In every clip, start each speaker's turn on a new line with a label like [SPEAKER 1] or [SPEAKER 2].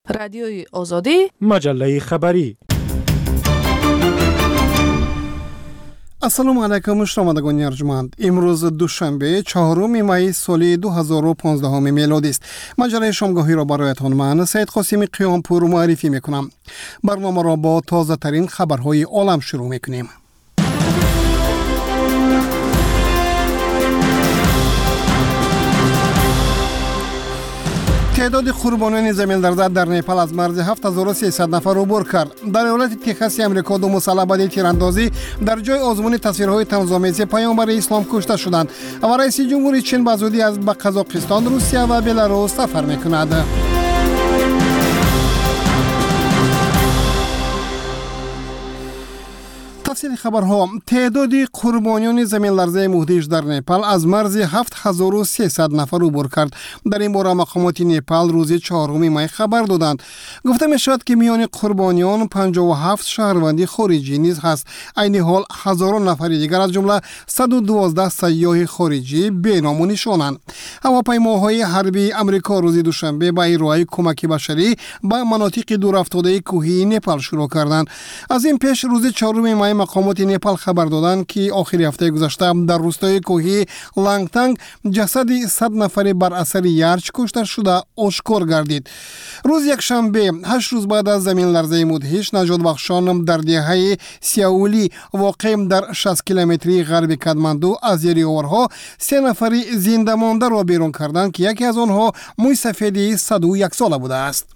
[SPEAKER 1] رادیوی آزادی،
[SPEAKER 2] مجله خبری.
[SPEAKER 3] السلام علیکم شنوندگان ارجمند. امروز دوشنبه 4 می سال 2015 میلادی است. مجله شامگاهی را برایتان من سید قاسمی قیامپور معرفی میکنم. برنامه را با تازه ترین خبرهای عالم شروع میکنیم. تعداد قربانیان زمین لرزه در نیپال از مرز 7300 نفر عبور کرد. در ایالت تگزاس آمریکا دو مسلح بعد تیراندازی در جای آزمون تصویرهای طنزآمیز پیامبر اسلام کشته شدند و رئیس جمهور چین به زودی از قزاقستان، روسیه و بلاروس سفر میکند. تفصیل خبرها. تعداد قربانیان زمین لرزه مهدیش در نیپال از مرز 7300 نفر عبور کرد. در این باره مقامات نیپال روز 4 می خبر دادند. گفته می شود که میان قربانیان 57 شهروندی خارجی نیز هست. عین حال هزاران نفر دیگر از جمله 112 سیاح خارجی بینام و نشانند. هواپیماهای حربی آمریکا روز دوشنبه با ارائه کمک بشری به مناطق دورافتاده کوهی نیپال شروع کردند. از این پیش روز 4 می مقامات نیپال خبر دادند که آخر هفته گذشته در روستای کوهی لانگتانگ جسد 100 نفر بر اثر یارچ کشته شده آشکار گردید. روز یکشنبه 8 روز بعد از زمین لرزه مدهش، نجات بخشان در دهه سیاولی واقع در 60 کیلومتری غرب کادماندو از زیر آورها 3 نفر زنده مانده را بیرون کردند که یکی از آنها موی سفید 101 ساله بوده است.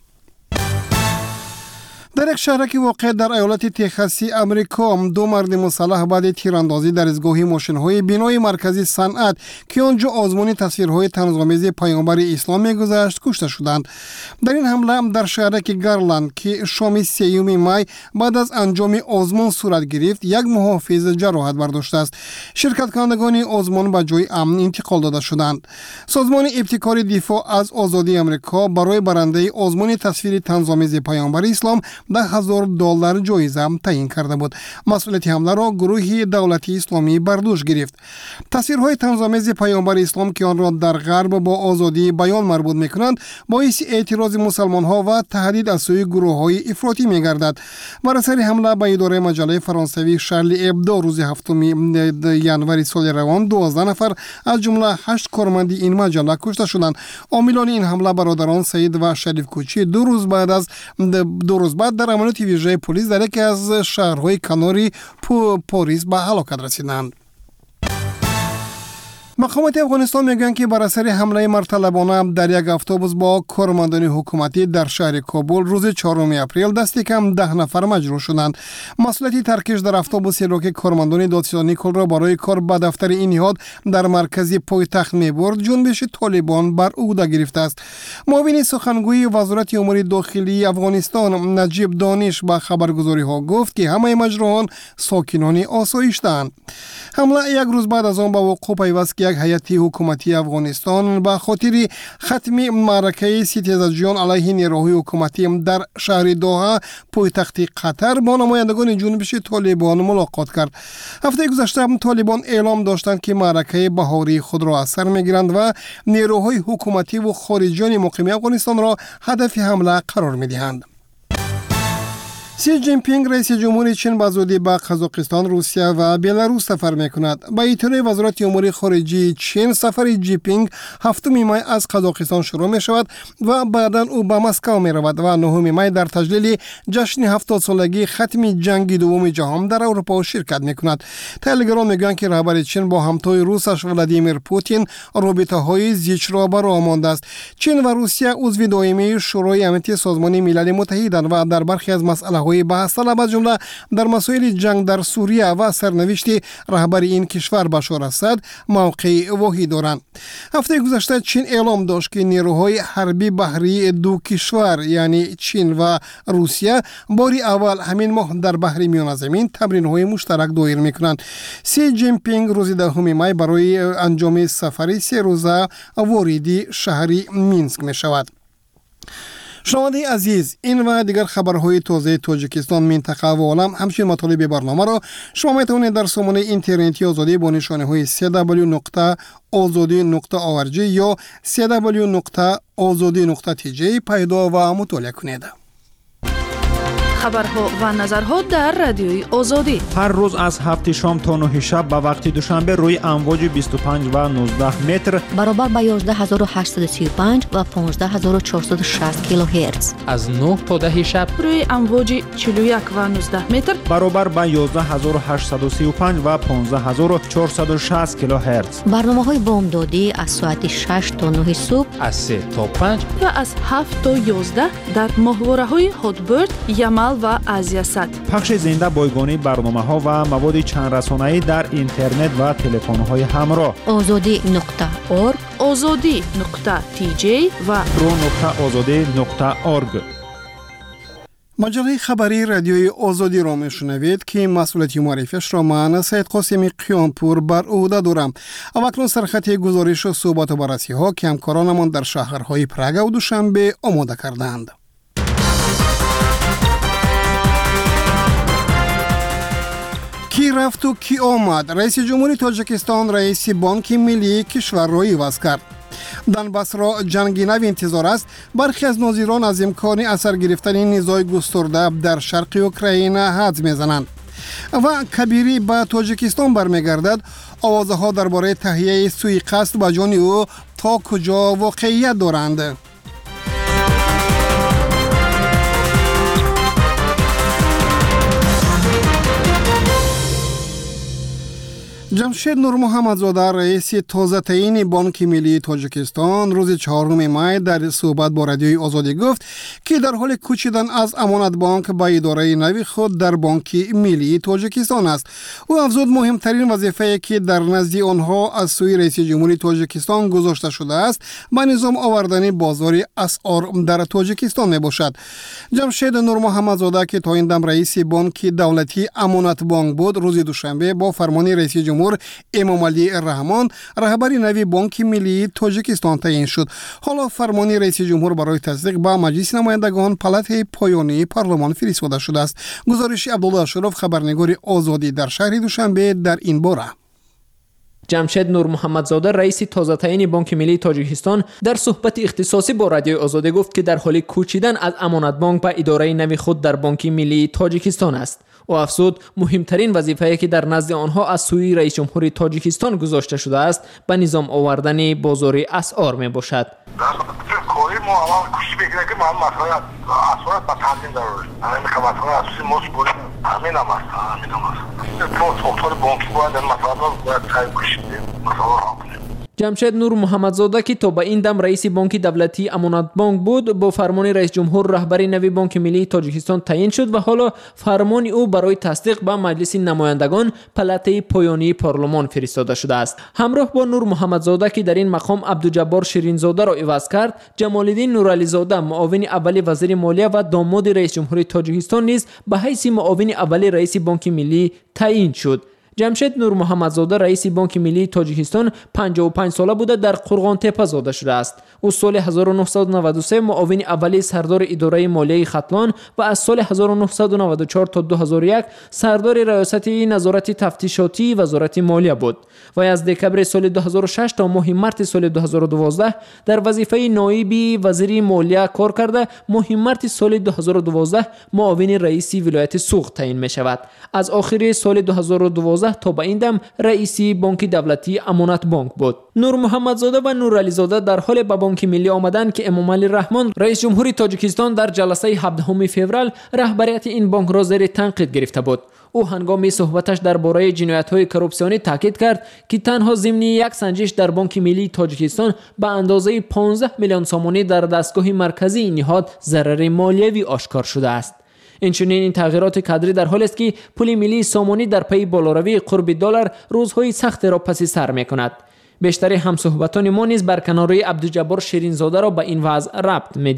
[SPEAKER 3] در یک شهرک واقع در ایالت تگزاس آمریکا دو مرد مسلح بعد تیراندازی در ایستگاه ماشین‌های بنای مرکزی صنعت که آنجا آزمون تصویرهای طنزآمیز پیامبر اسلام می‌گذشت کشته شدند. در این حمله در شهرک گارلند که شام 3 می بعد از انجام آزمون صورت گرفت، یک محافظ جراحت برداشته است. شرکت کنندگان آزمون به جای امن انتقال داده شدند. سازمان ابتکار دفاع از آزادی آمریکا برای برنده آزمون تصویر طنزآمیز پیامبر اسلام $10,000 جایزه تعیین کرده بود. مسئولیت حمله را گروه دولتی اسلامی بر دوش گرفت. تصویرهای طنزآمیز پیامبر اسلام که آن را در غرب با آزادی بیان مربوط می‌کنند، باعث اعتراض مسلمان‌ها و تهدید از سوی گروه‌های افراطی می‌گردد. بر اثر حمله به اداره مجله فرانسوی شارلی ابدو روز 7 ژانویه سال روان 12 نفر از جمله 8 کارمند این مجله کشته شدند. عاملان این حمله برادران سعید و شریف کوچی دو روز بعد در عملیات ویژه پلیس در یکی از شهرهای کناری پاریس به هلاکت رسیدند. مقامات افغانستان میگویند که بر اثر حمله مرتلبانه در یک اتوبوس با کارمندان حکومتی در شهر کابل روز 4 اپریل دست کم 10 نفر مجروح شدند. مسئولیت ترکش در اتوبوسی را که کارمندان دادستانی کل را برای کار به دفتر این نهاد در مرکز پایتخت میبرد، جنبش طالبان بر عهده گرفته است. معاون سخنگوی وزارت امور داخلی افغانستان نجیب دانش به خبرگزاری ها گفت که همه مجروحان ساکنان آسایش‌اند. حمله یک روز بعد از آن به وقوع پیوست که یک هیئت حکومتی افغانستان به خاطر ختم معرکه ستیزجویان علیه نیروهای حکومتی در شهر دوحه پایتخت قطر با نمایندگان جنبش طالبان ملاقات کرد. هفته گذشته طالبان اعلام داشتند که معرکه بهاری خود را از سر میگیرند و نیروهای حکومتی و خارجیان مقیم افغانستان را هدف حمله قرار میدهند. سی جین پینگ رئیس جمهور چین به زودی به قزاقستان، روسیه و بلاروس سفر میکند. به اطلاع وزارت امور خارجه چین، سفر جی پینگ 7 می از قزاقستان شروع می شود و بعدا او به مسکو می رود و 9 می در تجلیل جشن 70 سالگی ختم جنگ دوم جهان در اروپا شرکت می کند. تلگرام میگویند که رهبر چین با همتای روسش ولادیمیر پوتین رابطه های زیچ را بر آمانده است. چین و روسیه عضو دائمی شورای امنیتی سازمان ملل متحدند و در برخی از مسائل بحث طلب از جمله در مسائل جنگ در سوریه و سرنوشت رهبر این کشور بشار اسد موقع واهی دارند. هفته گذشته چین اعلام داشت که نیروهای حربی بحری دو کشور یعنی چین و روسیه باری اول همین ماه در بحر میان زمین تمرین‌های مشترک دایر می‌کنند. سی جین پینگ روز 10 می برای انجام سفری 3 روزه وارد شهر مینسک می‌شود. شنونده عزیز، این و دیگر خبرهای تازه تاجیکستان، منطقه و عالم، همچنین مطالب برنامه را شما میتوانید در سامانه اینترنتی آزادی با نشانه های www.azadi.org یا www.azadi.tj پیدا و مطالعه کنید.
[SPEAKER 1] خبرها و نظرها در رادیوی آزادی
[SPEAKER 2] هر روز از 7 شام تا 9 شب به وقت دوشنبه روی امواج 25 و 19 متر
[SPEAKER 4] برابر با 11835 و 15460 کیلوهرتز،
[SPEAKER 5] از 9 تا 10 شب
[SPEAKER 1] روی امواج 41 و 19 متر
[SPEAKER 2] برابر با 11835 و 15460 کیلوهرتز.
[SPEAKER 4] برنامه‌های بامدادی از ساعت 6 تا 9 صبح،
[SPEAKER 5] از 3 تا 5
[SPEAKER 1] و از 7 تا 11 در ماهواره‌های هاتبرد، یمل و آزیاسات.
[SPEAKER 2] پخش زنده بایگانی برنامه‌ها و مواد چند رسانه‌ای در اینترنت و تلفن‌های همراه.
[SPEAKER 4] azadi.org،
[SPEAKER 1] azadi.tj و
[SPEAKER 2] pro.azadi.org.
[SPEAKER 3] مجله خبری رادیوی آزادی را میشنوید که مسئولیت معرفیش را من سید قاسمی قیامپور بر عهده دارم. اکنون سرخط گزارش و صحبت و بررسی ها که همکارانمان در شهرهای پراگ و دوشنبه آماده کردند. کی رفت و کی آمد؟ رئیس جمهوری تاجیکستان رئیس بانک ملی کشور را عوض کرد. دنباس را جنگی نو انتظار است. برخی از ناظران از امکان اثر گرفتن نزاع گسترده در شرق اوکراین حدس میزنند. و کبیری به تاجیکستان برمیگردد. آوازها درباره تهیه سوءقصد به جان او تا کجا واقعیت دارند؟ جمشید نور محمدزاده رئیس تازه تعیین بانک ملی تاجیکستان روز 4 می در صحبت با رادیوی آزادی گفت که در حال کوچیدن از امانت بانک به اداره نوی خود در بانک ملی تاجیکستان است. او افزود مهمترین وظیفه‌ای که در نزد آنها از سوی رئیس جمهوری تاجیکستان گذاشته شده است به نظام آوردن بازار اسعار در تاجیکستان می باشد. جمشید نور محمدزاده که تا این دم رئیس بانک دولتی امانت بانک بود، روز دوشنبه با فرمان رئیس جمهور امام علی رحمان رهبری نوی بانک ملی تاجیکستان تعیین شد. حالا فرمان رئیس جمهور برای تصدیق به مجلس نمایندگان پالات پایانی پارلمان فرستاده شده است. گزارش عبدالله اشرف، خبرنگار آزادی در شهر دوشنبه در این باره.
[SPEAKER 5] جمشید نور محمدزاده رئیس تازه تعیین بانک ملی تاجیکستان در صحبت اختصاصی با رادیوی آزادی گفت که در حال کوچیدن از امانت بانک به اداره نوی خود در بانک ملی تاجیکستان است. و افزود مهمترین وظیفه‌ای که در نزد آنها از سوی رئیس جمهوری تاجیکستان گذاشته شده است به نظام آوردن بازار اسعار می باشد. جمشید نور محمدزاده که تا به این دم رئیس بانک دولتی امانت بانک بود، با فرمان رئیس جمهور رهبری نوی بانک ملی تاجیکستان تعیین شد و حالا فرمان او برای تصدیق به مجلس نمایندگان پالات پایانی پارلمان فرستاده شده است. همراه با نور محمدزاده که در این مقام عبدالجبار شیرینزاده را عوض کرد، جمالالدین نورعلیزاده معاون اول وزیر مالیه و داماد رئیس جمهوری تاجیکستان نیز به حیث معاون اول رئیس بانک ملی تعیین شد. جمشید نور محمدزاده رئیس بانک ملی تاجیکستان 55 ساله بوده در قرغان تپه زاده شده است. او سال 1993 معاون اول سردار اداره مالیه ختلان و از سال 1994 تا 2001 سردار ریاست نظارت تفتیشاتی وزارت مالیه بود و از دکبر سال 2006 تا ماه مارس سال 2012 در وظیفه نایب وزیر مالیه کار کرده. ماه مارس سال 2012 معاون رئیس ولایت سوخت تعیین می شود. از آخر سال 2012 تا به این دم رئیس بانک دولتی امانت بانک بود. نور محمدزاده و نورعلیزاده در حال به بانک ملی آمدند که امام علی رحمان رئیس جمهوری تاجیکستان در جلسه 17 فوریه رهبریت این بانک را زیر تنقید گرفته بود. او هنگام صحبتش درباره جنایت‌های کرپسیونی تاکید کرد که تنها ضمن یک سنجش در بانک ملی تاجیکستان به اندازه 15 میلیون سامانی در دستگاه مرکزی این نهاد ضرر مالیوی آشکار شده است. اینچنین این تغییرات کادری در حالی است که پول ملی سامانی در پی بالاروی قرب دلار روزهای سخت را پس سر می‌کند. بیشتر همصحبتان ما نیز برکناری عبدالجبار شیرینزاده را به این وضع ربط می‌دهند.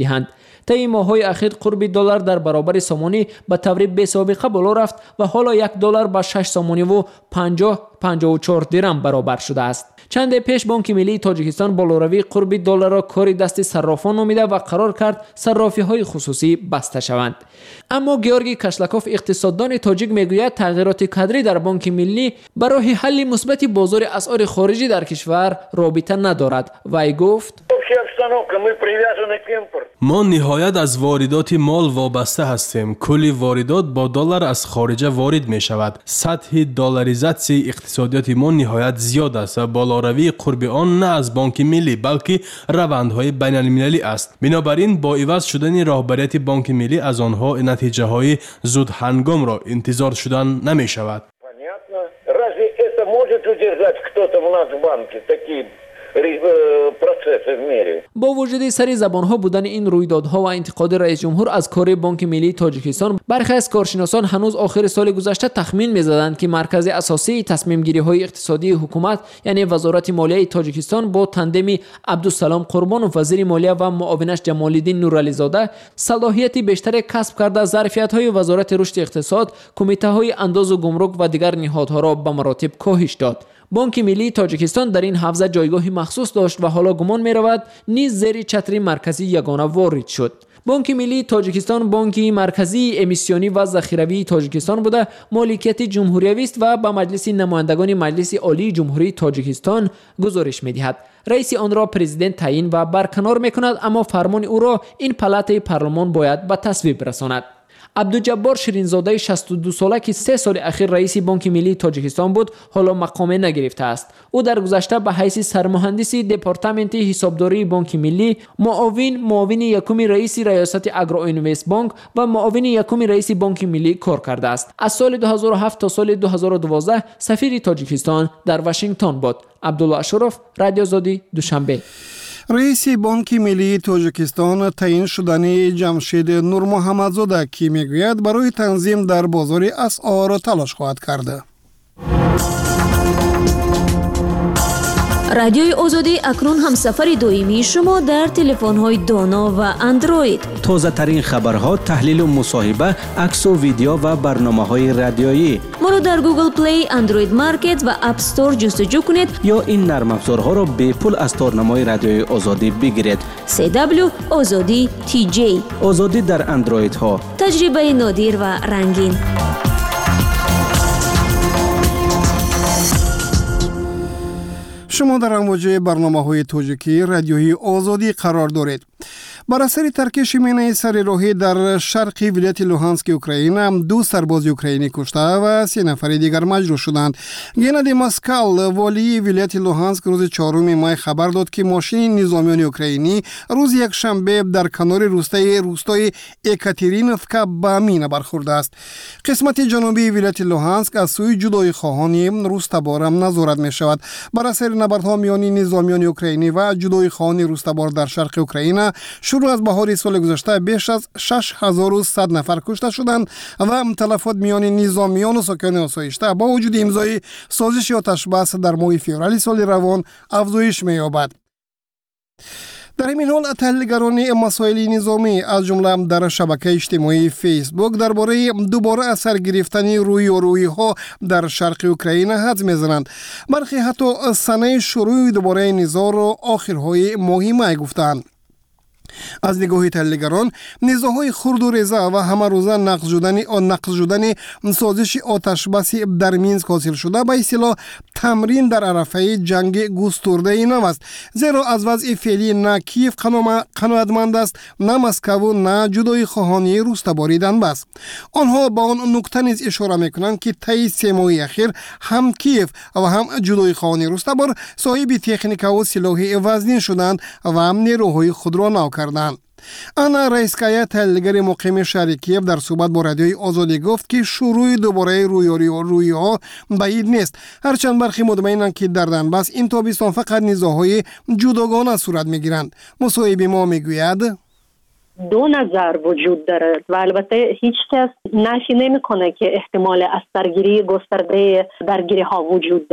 [SPEAKER 5] طی ماه‌های اخیر قرب دلار در برابر سامانی به طور بی‌سابقه بالا رفت و حالا $1 به 6 سامانی و 54 درم برابر شده است. چند پیش بانک ملی تاجیکستان بالاروی قرب دلار را کار دست صرافان نامیده و قرار کرد صرافی‌های خصوصی بسته شوند. اما گیورگی کشلکوف اقتصاددان تاجیک میگوید تغییرات کادری در بانک ملی برای حل مثبت بازار اسعار خارجی در کشور رابطه ندارد. وی گفت
[SPEAKER 6] ما نهایت از واردات مال وابسته هستیم. کل واردات با دلار از خارج وارد می شود. سطح دلاریزاسی اقتصادیات ما نهایت زیاد است و بالاروی قرب آن نه از بانک ملی بلکه روندهای بین المللی است. بنابراین با عوض شدن راهبریت بانک ملی از آنها نتیجه های زود هنگام را انتظار شدن نمی شود.
[SPEAKER 5] با وجود سری زبانها بودن این رویدادها و انتقاد رئیس جمهور از کار بانک ملی تاجیکستان، برخی از کارشناسان هنوز آخر سال گذشته تخمین می‌زدند که مرکز اساسی تصمیم گیری های اقتصادی حکومت یعنی وزارت مالیه تاجیکستان با تندم عبدالسلام قربانوف وزیر مالیه و معاونش جمال‌الدین نورعلی زاده صلاحیت بیشتر کسب کرده ظرفیت‌های وزارت رشد اقتصاد، کمیته‌های انداز و گمرک و دیگر نهادها را به مراتب کاهش داد. بانک ملی تاجیکستان در این حوزه جایگاهی مخصوص داشت و حالا گمان می رود نیز زیر چتر مرکزی یگانه وارد شد. بانک ملی تاجیکستان بانکی مرکزی امیسیونی و ذخیروی تاجیکستان بوده، مالکیت جمهوری است و به مجلس نمایندگان مجلس عالی جمهوری تاجیکستان گزارش می دهد. رئیس آن را پرزیدنت تعیین و برکنار می کند، اما فرمان او را این پلات پارلمان باید به تصویب رساند. عبدالجبار شیرینزاده 62 ساله که 3 سال اخیر رئیس بانک ملی تاجیکستان بود حالا مقام نگرفته است. او در گذشته به حیث سرمهندس دپارتمنت حسابداری بانک ملی، معاون یکم رئیس ریاست اگرو اینوست بانک و معاون یکم رئیس بانک ملی کار کرده است. از سال 2007 تا سال 2012 سفیر تاجیکستان در واشنگتن بود. عبدالله اشرف، رادیو آزادی، دوشنبه.
[SPEAKER 3] رئیس بانک ملی تاجیکستان تعیین شدن جمشید نور محمدزاده که میگوید برای تنظیم در بازار اسعار تلاش خواهد کرد.
[SPEAKER 7] رادیوی آزادی اکنون همسفر دائمی شما در تلفن‌های دانا و اندروید.
[SPEAKER 8] تازه ترین خبرها، تحلیل و مصاحبه، عکس و ویدیو و برنامه‌های رادیویی.
[SPEAKER 7] ما را در گوگل پلی، اندروید مارکت و اپ استور جستجو کنید
[SPEAKER 8] یا این نرم افزارها را به پول از تارنمای رادیوی آزادی بگیرید.
[SPEAKER 7] CW آزادی TJ.
[SPEAKER 8] آزادی در اندروید ها.
[SPEAKER 7] تجربه نادر و رنگین.
[SPEAKER 3] شما در امواج برنامه‌های تاجیکی رادیوی آزادی قرار دارید. بر اثر ترکش مینه سر راهی در شرق ولایت لوهانسک اوکراین 2 سرباز اوکراینی کشته و 3 نفر دیگر مجروح شدند. گنادی ماسکال والی ولایت لوهانسک روز 4 ماه خبر داد که ماشین نظامیان اوکراینی روز یک شنبه در کنار روستای اکاترینوفکا به مینه برخورده است. قسمت جنوبی ولایت لوهانسک از سوی جدای خواهان روستبار نظارت می شود. بر اثر نبردها میان نظامیان اوکراینی و جدای خواهان روستبار در شرق اوکراین شروع از بهار سال گذشته بیش از 6100 نفر کشته شدند و تلفات میان نظامیان و ساکنان آسایشته با وجود امضای سازش آتش بس در ماه فوریه سال روان افزایش می‌یابد. در این حال تحلیلگران مسائل نظامی از جمله در شبکه اجتماعی فیسبوک درباره دوباره اثر گرفتن رویارویی‌ها در شرق اوکراین حدس می‌زنند. برخی حتی سنه شروع دوباره نزاع را آخرهای ماه می گفتند. از نگاه تحلیلگران نزاع‌های خرد و ریزه و همه روزه نقض شدن سازش آتش بس در مینسک حاصل شده به اصطلاح تمرین در عرصه جنگ گسترده نو است، زیرا از وضع فعلی نه کیف قناعتمند است، نه مسکو و نه جدای خواهانی روستباری دنباس. آنها با آن نکته نیز اشاره میکنند که طی 3 ماه اخیر هم کیف و هم جدای خواهانی روستبار صاحب تکنیک و سلاح وزنی شدند و هم نیروهای خود را نو کردند. انا رئیسکایه تحلیلگر مقیم شهر کیف در صحبت با رادیوی آزادی گفت که شروع دوباره رویارویی‌ها بعید نیست، هرچند برخی مطمئنند که در دنباس این تابستان فقط نزاع‌های جداگانه صورت می‌گیرند. مصاحبه ما میگوید
[SPEAKER 9] 2 نظر وجود دارد و البته هیچ کس نفی نمی‌کنه که احتمال از درگیری گسترده درگیری‌ها وجود دارد.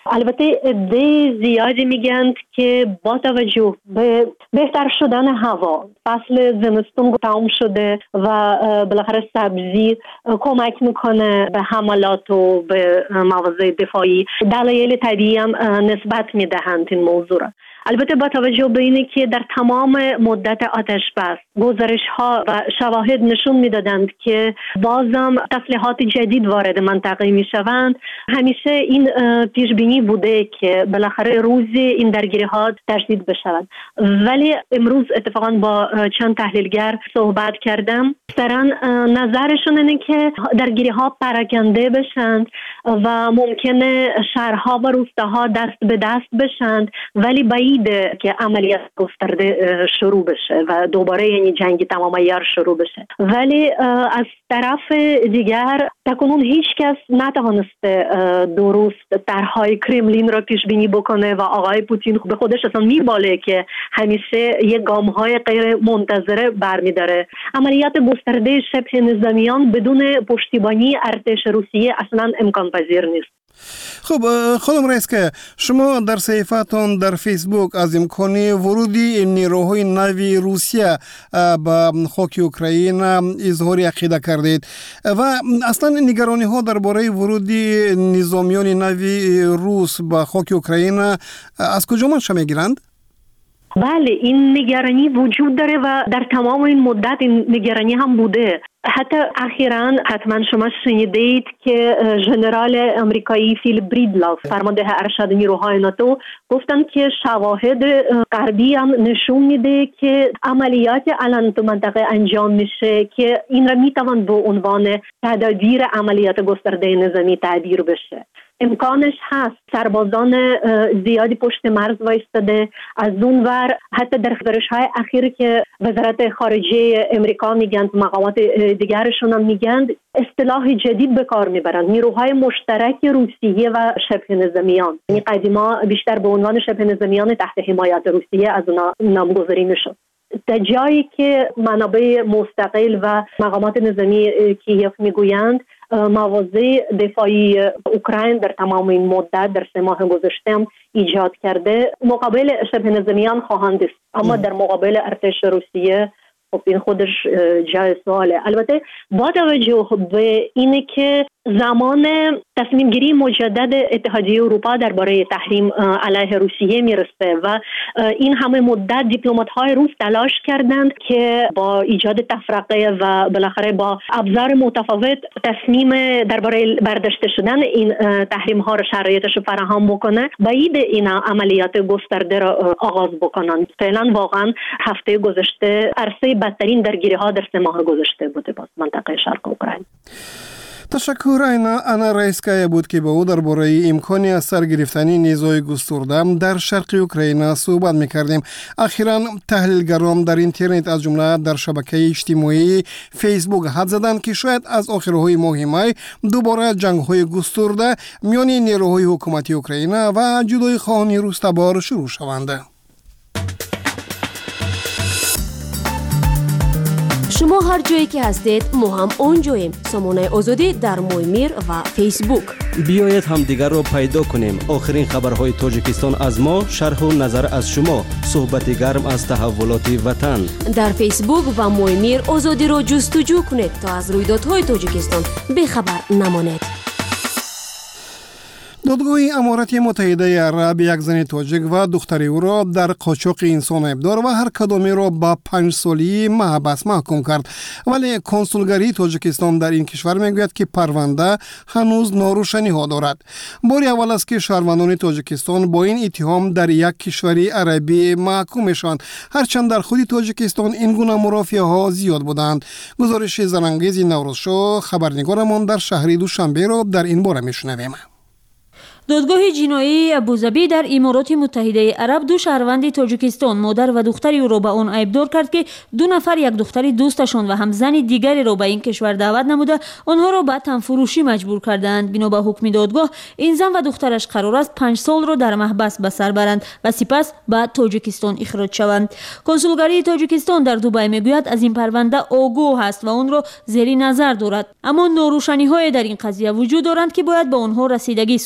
[SPEAKER 9] البته عده زیادی میگن که با توجه به بهتر شدن هوا، فصل زمستون تمام شده و بالاخره سبزی کمک میکنه به حملات و به مواضع دفاعی، دلایل طبیعی هم نسبت میدهند این موضوع را. البته با توجه به اینه که در تمام مدت آتش بس گزارش ها و شواهد نشون میدادند که بازم تسلیحات جدید وارد منطقه میشوند، همیشه این پیش بینی بوده که بالاخره روزی این درگیری ها تشدید بشود. ولی امروز اتفاقا با چند تحلیلگر صحبت کردم، اکثرا نظرشون اینه که درگیری ها پراکنده بشند و ممکنه شهرها و روستاها دست به دست بشند، ولی بعیده که عملیات گسترده شروع بشه و دوباره یعنی جنگ تمام عیار شروع بشه. ولی از طرف دیگر تاکنون هیچ کس نتوانسته درست طرحهای کرملین را پیش بینی بکنه و آقای پوتین به خودش اصلا میباله که همیشه یک گام‌های غیر منتظره برمی‌داره. عملیات گسترده شبه نظامیان بدون پشتیبانی ارتش روسیه اصلا امکان پذیر نیست.
[SPEAKER 3] خب خانم رئیس، که شما در صفحتان در فیسبوک از امکان ورودی نیروهای نوی روسیه به خاک اوکراین اظهار عقیده کردید و اصلا نگرانی ها درباره ورودی نظامیان نوی روس به خاک اوکراین از کجا منشأ میگیرند؟
[SPEAKER 9] بله، این نگرانی وجود داره و در تمام این مدت این نگرانی هم بوده. حتی اخیراً حتما شما شنیدید که ژنرال امریکایی فیل بریدلاف، فرمانده ارشد نیروهای ناتو، گفتن که شواهد غربی هم نشون میده که عملیات الان تو منطقه انجام میشه که این را میتوان به عنوان تدابیر عملیات گسترده نظامی تعبیر بشه. امکانش هست. سربازان زیادی پشت مرز وایستاده. از اون ور حتی در گزارش‌های اخیر که وزارت خارجه امریکا میگن، مقامات دیگرشون هم میگن، اصطلاح جدید به کار میبرند، نیروهای مشترک روسیه و شبه نظامیان. یعنی قدیما بیشتر به عنوان شبه نظامیان تحت حمایت روسیه از اونا نامگذاری میشد. در جایی که منابع مستقل و مقامات نظامی کیف میگویند مواضع دفاعی اوکراین در تمام این مدت در 3 ماه گذشته ایجاد کرده، مقابل شبه نظامیان خواهند است، اما در مقابل ارتش روسیه خب این خودش جای سواله. البته با توجه به اینه که زمان تصمیم گیری مجدد اتحادیه اروپا درباره تحریم علیه روسیه میرسه و این همه مدت دیپلمات‌های روس تلاش کردند که با ایجاد تفرقه و بالاخره با ابزار متفاوت تصمیم درباره برداشته شدن این تحریم ها رو شرایطش فراهم بکنه، بعید اینا عملیات گسترده را آغاز بکنن. فعلا واقعا هفته گذشته عرصه بدترین درگیری ها در 3 ماه گذشته بوده باز منطقه شرق اوکراین.
[SPEAKER 3] تشکر. انا رئیس که بود که با او درباره امکانی از سر گرفتن نیروهای گسترده در شرق اوکراین صحبت می‌کردیم. اخیراً تحلیلگران در اینترنت از جمله در شبکه اجتماعی فیسبوک حد زدند که شاید از آخرهای ماه می دوباره جنگ‌های گسترده میان نیروهای حکومتی اوکراین و جدای خواهان روس تبار شروع شوند.
[SPEAKER 7] شما هر جایی که هستید ما هم اونجاییم. سامانه آزادی در مویمیر و فیسبوک.
[SPEAKER 8] بیایید هم دیگر رو پیدا کنیم. آخرین خبرهای تاجیکستان از ما، شرح و نظر از شما، صحبت گرم از تحولات وطن.
[SPEAKER 7] در فیسبوک و مویمیر آزادی رو جستجو کنید تا از رویدادهای تاجیکستان بخبر نمانید.
[SPEAKER 3] دادگاه امارات متحده عرب یک زن تاجیک و دختری او را در قاچاق انسان ابدار و هر کدامی را با 5 سالی محبس محکوم کرد. ولی کنسولگری تاجیکستان در این کشور میگوید که پرونده هنوز ناروشنی ها دارد. باری اول است که شهروندان تاجیکستان با این اتهام در یک کشوری عربی محکوم میشوند، هرچند در خود تاجیکستان این گونه مرافعه ها زیاد بودند. گزارش زنانگیز نوروزشو خبرنگارمان در شهر دوشنبه را در این باره میشنویم.
[SPEAKER 10] دادگاه جنایی ابوظبی در امارات متحده عرب 2 شهروند تاجیکستان مادر و دختری او را به آن ایبدار کرد که 2 نفر یک دختری دوستشان و هم زن دیگری را به این کشور دعوت نموده آنها را به تنفروشی مجبور کردند. بنا به حکم دادگاه این زن و دخترش قرار است 5 سال را در محبس به سر برند و سپس به تاجیکستان اخراج شوند. کنسولگری تاجیکستان در دوبای میگوید از این پرونده آگاه است و آن را زیر نظر دارد، اما ناروشنی‌های در این قضیه وجود دارند که باید به آنها رسیدگی صورت گیرد.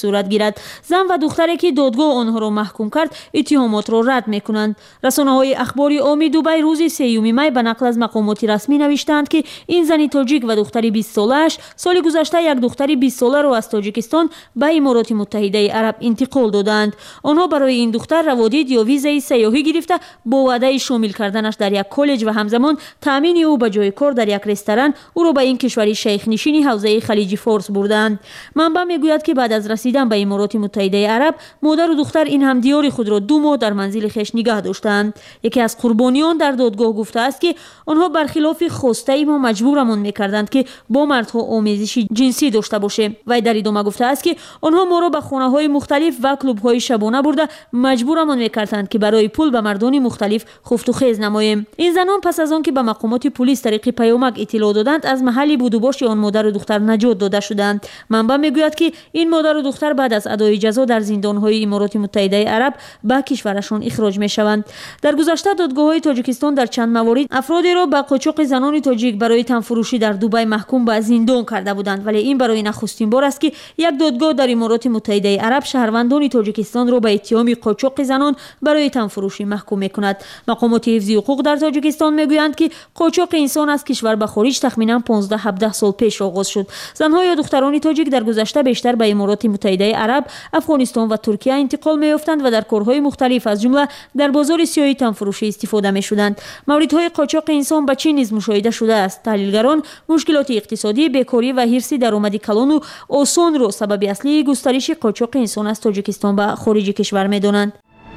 [SPEAKER 10] میآید. زن و دختری که دادگاه آنها را محکوم کرد اتهامات را رد میکنند. رسانه‌های اخباری عامی دبی روز 3 می به نقل از مقامات رسمی نوشتند که این زن تاجیک و دختری 20 ساله‌اش سال گذشته یک دختری 20 ساله را از تاجیکستان به امارات متحده عرب انتقال دادند. آنها برای این دختر روادید یا ویزای سیاحی گرفته با وعده شامل کردنش در یک کالج و همزمان تامین او به جای کار در یک رستوران او را به این کشوری شیخ نشین حوزه خلیج فارس بردند. منبع میگوید که بعد از رسیدن به امارات متحده عرب مادر و دختر این همدیار خود را 2 ماه در منزل خویش نگاه داشتند. یکی از قربانیان در دادگاه گفته است که آنها برخلاف خواسته ما مجبورمان میکردند که با مردها آمیزش جنسی داشته باشه. و در ادامه گفته است که آنها ما را به خانه‌های مختلف و کلوب‌های شبانه برده مجبورمان میکردند که برای پول به مردان مختلف خفت و خیز نماییم. این زنان پس از آن که به مقامات پلیس طریق پیامک اطلاع دادند از محل بود و باش آن مادر و دختر نجات داده شدند. منبع میگوید که این مادر و دختر بعد از ادای جزا در زندان‌های امارات متحده عرب به کشورشان اخراج میشوند. در گذشته دادگاه‌های تاجیکستان در چند موارد افرادی را به قاچاق زنان تاجیک برای تنفروشی در دبی محکوم به زندان کرده بودند، ولی این برای نخستین بار است که یک دادگاه در امارات متحده عرب شهروندان تاجیکستان را به اتهام قاچاق زنان برای تنفروشی محکوم می‌کند. مقامات حفظی حقوق در تاجیکستان میگویند که قاچاق انسان از کشور به خارج تخمینا 15-17 سال پیش آغاز شد. زنها یا دختران تاجیک در گذشته بیشتر به امارات متحده عرب، افغانستان و ترکیه انتقال می‌یافتند و در کارهای مختلف از جمله در بازار سیاه تنفروشی استفاده می‌شدند. موردهای قاچاق انسان به چین نیز مشاهده شده است. تحلیلگران مشکلات اقتصادی، بیکاری و حرص درآمد کلان و آسان را سبب اصلی گسترش قاچاق انسان از تاجیکستان به خارج کشور می‌دانند.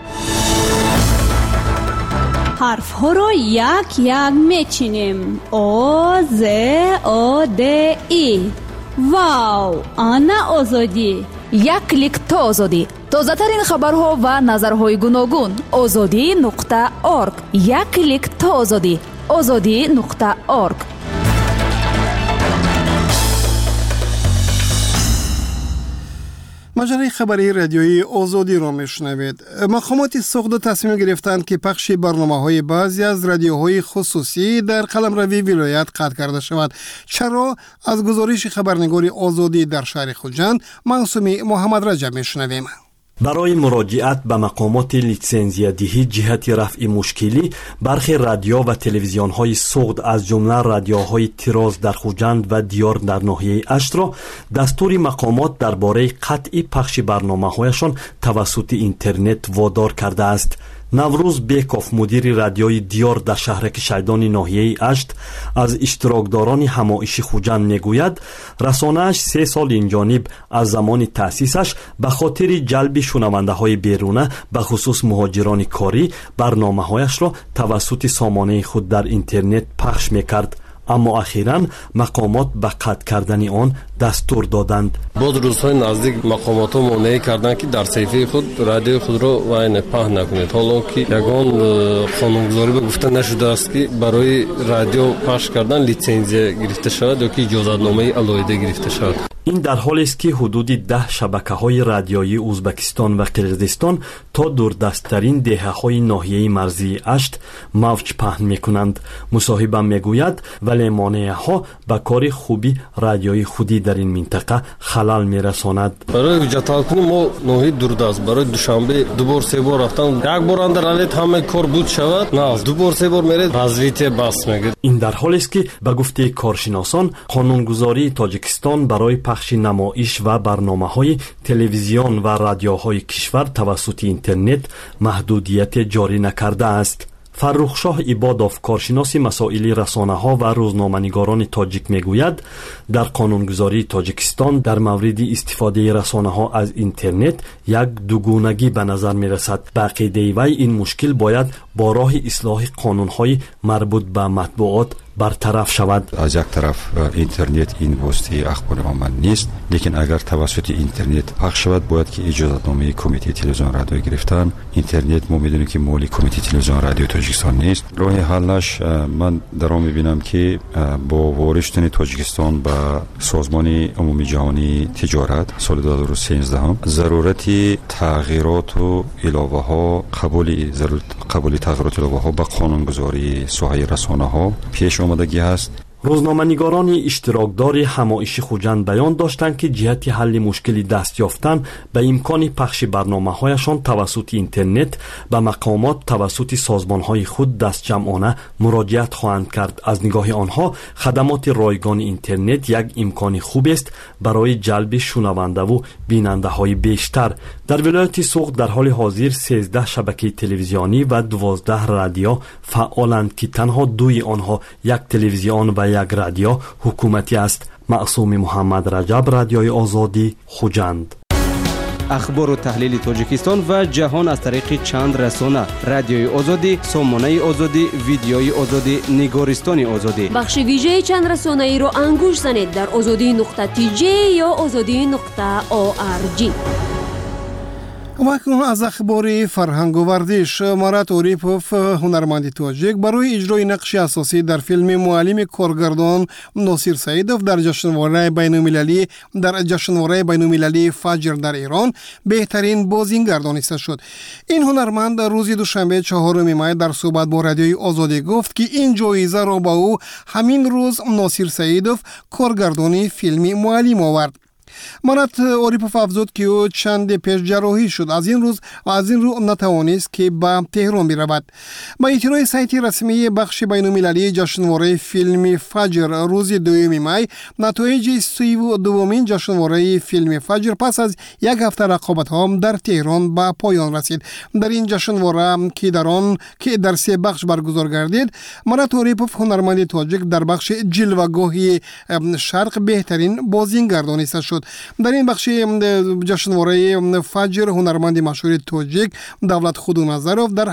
[SPEAKER 11] حرف ها را یک یک میچینیم. آ ز آ د ای. واو، آنا آزادی.
[SPEAKER 12] یک کلیک تا آزادی. تازه ترین خبرها و نظرهای گوناگون. azadi.org. یک کلیک تا آزادی. azadi.org.
[SPEAKER 3] مجله خبری رادیویی آزادی را میشنوید. مقامات سوخت تصمیم گرفتند که پخش برنامه‌های بعضی از رادیوهای خصوصی در قلمروی ولایت قطع کرده شود. چرا؟ از گزارش خبرنگار آزادی در شهر خوجند معصومی محمد رجب میشنویم.
[SPEAKER 13] برای مراجعت به مقامات لیسنزیه‌دهی جهت رفع مشکلی برخی رادیو و تلویزیون‌های سوخت از جمله رادیوهای تیراز در خوجند و دیار در ناحیه اشت را دستور مقامات درباره قطع پخش برنامه‌هایشان توسط اینترنت وادار کرده است. نوروز بیکوف مدیر رادیوی دیار در شهرک شیدان ناحیه اشت از اشتراکداران همایش خوجند میگوید رسانه‌اش 3 سال اینجانب از زمان تأسیسش به خاطر جلب شنونده های بیرونه به خصوص مهاجران کاری برنامه‌هایش را توسط سامانه خود در اینترنت پخش میکرد، اما اخیراً مقامات به قطع کردن آن دستور دادند.
[SPEAKER 6] بعد روزهای نزدیک مقامات ها مانع کردند که در صفحه خود رادیو خود را وین پخش نکنید، حالا که یگان قانونگذاری به گفته نشده است که برای رادیو پخش کردن لیسنزیه گرفته شود یا که اجازتنامه علایده گرفته شود.
[SPEAKER 13] این در حالی است که حدود 10 شبکه‌های رادیویی ازبکستان و قرقیزستان تا دوردست‌ترین دهه‌های ناحیه مرزی اشت موج پهن می‌کنند. مصاحبه می‌گوید ولی مانع‌ها به کار خوبی رادیویی خودی در این منطقه خلل می‌رساند.
[SPEAKER 6] برای جتال کنیم ما ناحیه دوردست برای دوشنبه 2 بار 3 بار رفتم، یک بار اندر علت همه کار بود شود، نه 2 بار 3 بار میره وضعیت بس میگه.
[SPEAKER 13] این در حالی است که به گفته کارشناسان قانونگذاری تاجیکستان برای پخش نمایش و برنامه‌های تلویزیون و رادیوهای کشور توسط اینترنت محدودیت جاری نکرده است. فرخشاه عبادوف کارشناس مسائل رسانه‌ها و روزنامه‌نگاران تاجیک میگوید در قانونگذاری تاجیکستان در مورد استفاده رسانه‌ها از اینترنت یک دوگونگی به نظر میرسد. به عقیده وی این مشکل باید با راه اصلاح قانون‌های مربوط به مطبوعات برطرف شود.
[SPEAKER 14] از یک طرف اینترنت این واسطه اخبار عامه نیست، لیکن اگر توسط اینترنت پخش شود باید که اجازتنامه کمیته تلویزیون رادیو گرفتن. اینترنت ما میدونیم که مالی کمیته تلویزیون رادیو تاجیکستان نیست. راه حلش من در آن میبینم که با وارد تاجیکستان به سازمان عمومی جهانی تجارت سال 2013 ضرورت تغییرات و علاوه ها قبول تغییرات علاوه ها به قانونگذاری ساحه رسانه ها پیش آمدگی هست.
[SPEAKER 13] روزنامه‌نگاران اشتراکدار همایش خوجند بیان داشتند که جهت حل مشکل دست یافتن به امکان پخش برنامه‌هایشان توسط اینترنت به مقامات توسط سازمان‌های خود دستجمعانه مراجعت خواهند کرد. از نگاه آنها خدمات رایگان اینترنت یک امکان خوب است برای جلب شنونده و بیننده‌های بیشتر. در ولایت سوغد در حال حاضر 13 شبکه تلویزیونی و 12 رادیو فعالند که تنها دوی آنها یک تلویزیون و یک رادیو حکومتی است. معصوم محمد رجب، رادیوی آزادی، خوجند.
[SPEAKER 8] اخبار و تحلیل تاجیکستان و جهان از طریق چند رسانه: رادیوی آزادی، سامانه آزادی، ویدیوی آزادی، نگارستان آزادی.
[SPEAKER 7] بخش ویژه چند رسانه ای را انگوش زنید در azadi.tj یا azadi.org.
[SPEAKER 3] واکنون از اخبار فرهنگ و ورزش. مرات اوریپوف، هنرمند تاجیک، برای اجرای نقش اساسی در فیلم معلم کارگردان ناصر سعیدوف در جشنواره بین‌المللی فجر در ایران بهترین بازیگر دانسته شد. این هنرمند روز دوشنبه 4 می در صحبت با رادیوی آزادی گفت که این جایزه را با او همین روز ناصر سعیدوف کارگردان فیلم معلم آورد. مرات اوریپوف افزود که او چند پیش جراحی شد. از این رو نتوانست که به تهران برود. با اطلاع سایت رسمی بخش بین‌المللی جشنواره فیلم فجر روز 2 می نتایج 32مین جشنواره فیلم فجر پس از یک هفته رقابت‌ها در تهران به پایان رسید. در این جشنواره که در 3 بخش برگزار گردید، مرات اوریپوف هنرمند تاجیک در بخش جلوه‌گاهی شرق بهترین بازیگر دانسته شد. در این بخش جشنواره فجر هنرمند مشهور تاجیک دولت خودونظرов در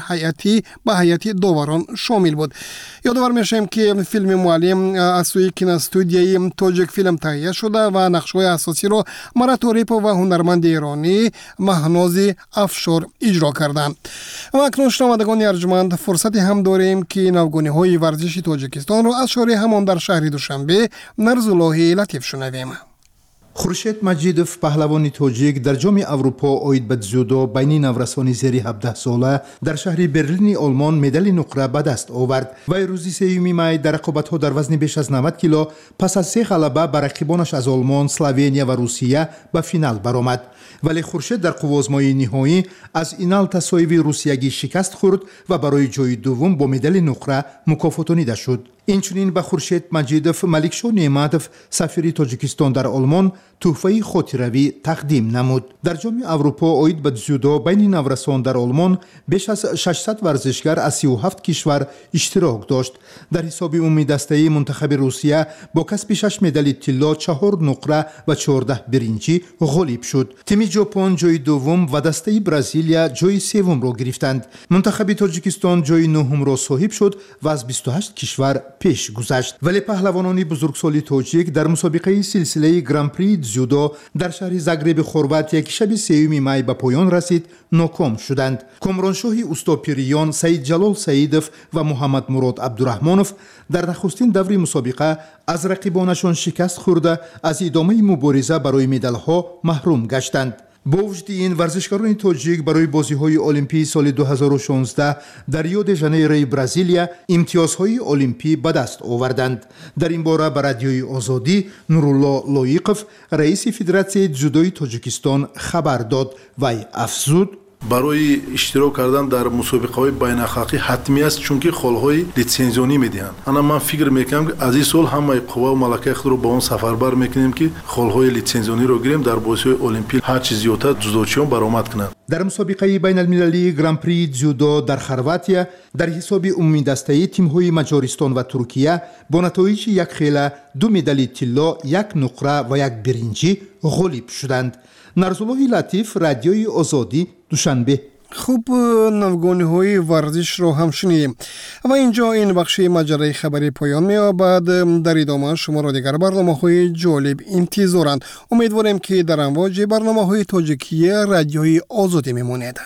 [SPEAKER 3] هیئت داوران شامل بود. یادآور میشیم که فیلم معلم از سوی کینوستودیوی تاجیک فیلم تهیه شده و نقش‌های اساسی را مرات اوریپوف و هنرمند ایرانی مهناز افشار اجرا کردند. و اکنون شنوندگان ارجمند، فرصت هم داریم که نوگانی‌های ورزشی تاجیکستان را از شارع همان در شهر دوشنبه نرزالله لطیف شنویم.
[SPEAKER 15] خورشید مجیدوف، پهلوان تاجیک، در جام اروپا اوید به дзюдо بین نورسان زیر 17 ساله در شهر برلین آلمان مدال نقره به دست آورد. وی روز 3 می در رقابت‌ها در وزن بیش از 90 کیلو پس از 3 غلبه بر رقیبانش از آلمان، اسلوونیا و روسیه به فینال برآمد. ولی خورشید در قوازمای نهایی از اینال تسایوی روسیگی شکست خورد و برای جای دوم با مدال نقره مکافاتانیده شد. اینچنین به خورشید مجیدوف ملکشاه نعمتوف سفیر تاجیکستان در آلمان تحفه خاطروی تقدیم نمود. در جام اروپا اوید به дзюдо بین نورسان در آلمان بیش از 600 ورزشگر از 37 کشور اشتراک داشت. در حساب عمومی دسته منتخب روسیه با کسب 6 مدال طلا، 4 نقره و 14 برنجی غالب شد. تیم ژاپن جای دوم و دسته برزیلیا جای سوم را گرفتند. منتخب تاجیکستان جای نهم را صاحب شد و از 28 کشور پیش گذشت. ولی پهلوانان بزرگسال تاجیک در مسابقه سلسله گران پری дзюдо در شهر زاگرب خرواطیا که شب 3 می به پایان رسید ناکام شدند. کامرانشاه استاپیریان سید جلال سعیدوف و محمد مراد عبدالرحمانوف در نخستین دور مسابقه از رقیبانشان شکست خورده از ادامه مبارزه برای مدال‌ها محروم گشتند. با وجود این، ورزشکاران تاجیک برای بازی‌های المپی سال 2016 در ریو د ژانیرو برزیلیا امتیازهای المپی به دست آوردند. در این باره به رادیوی آزادی نورالله لایقوف، رئیس فدراسیون дзюдоی تاجیکستان خبر داد. وی افزود:
[SPEAKER 16] برای اشتراک کردن در مسابقه‌های بین‌الخلقی حتمی است، چون که خالهای لیسانسیونی میدهند. من فکر میکنم که از این سال همه قوا و ملکه خود رو با اون سفربر میکنیم که خالهای لیسانسیونی رو گیریم در بازی‌های المپیک هر چیز زیادتر дзюдоچیان برآمد کنند.
[SPEAKER 15] در مسابقه بین المللی گران پری дзюдо در خرواطیا در حساب عمومی دسته تیم‌های مجارستان و ترکیه با نتایج 1 خیله، 2 مدال طلا، 1 نقره و 1 برنجی غالب شدند. نرزالله لطیف، رادیوی آزادی، دوشنبه.
[SPEAKER 3] خوب، نوگانی‌های ورزش رو هم شنیدیم و اینجا این بخش مجره خبری پایان می‌یابد. در ادامه شما را دیگر برنامه‌های جالب انتظارند. امیدواریم که در امواج برنامه‌های تاجیکی رادیوی آزادی میمونید.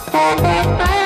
[SPEAKER 17] Thank you.